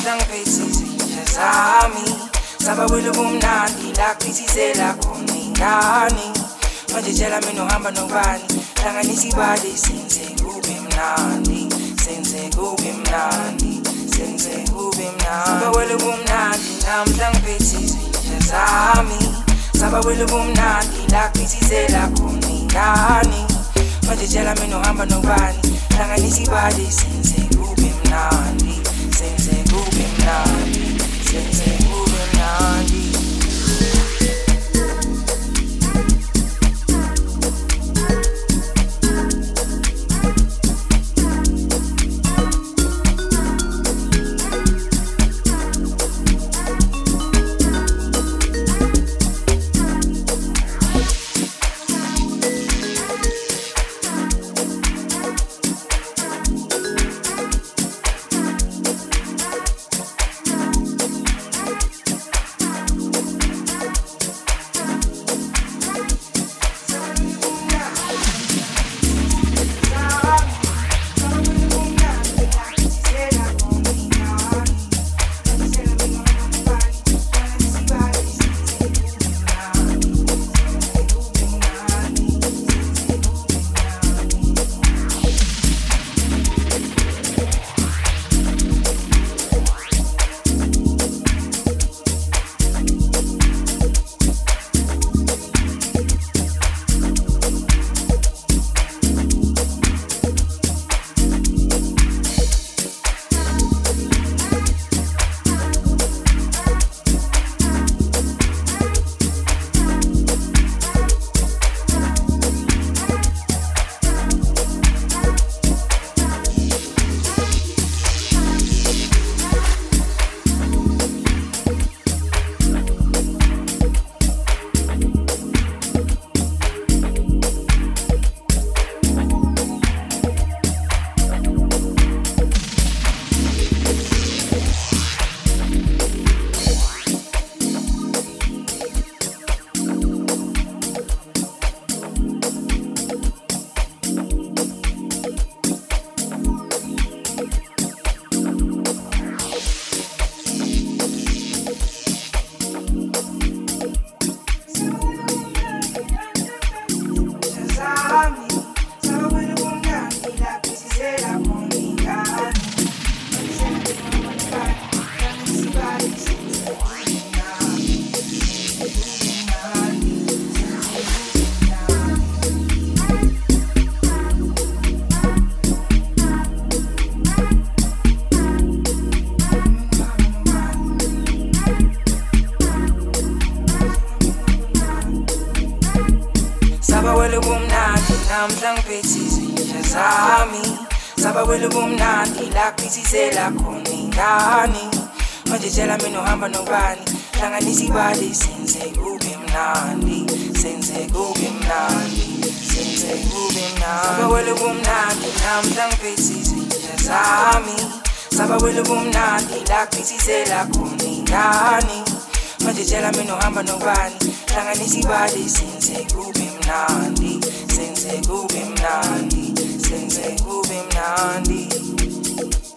namhla ngiphethe izinja zami sabawele kumnandi la kuphithizela khona ingane manje tshela mina uhamba nobani hlanganisa ibali senze kube mnandi senze kube mnandi senze kube mnandi sabawele kumnandi namhla ngiphethe izinja zami sabawele kumnandi la kuphithizela khona ingane manje tshela mina uhamba nobani hlanganisa ibali senze kube mnandi senze kube mnandi senze kube mnandi sabawele kumnandi namhla ngiphethe izinja zami sabawele kumnandi la kuphithizela khona ingane manje tshela mina uhamba nobani hlanganisa ibali senze kube mnandi senze kube mnandi senze kube mnandi sabawele kumnandi namhla ngiphethe izinja zami sabawele kumnandi la kuphithizela khona ingane manje tshela mina uhamba nobani hlanganisa ibali senze kube mnandi senze kube mnandi senze kube mnandi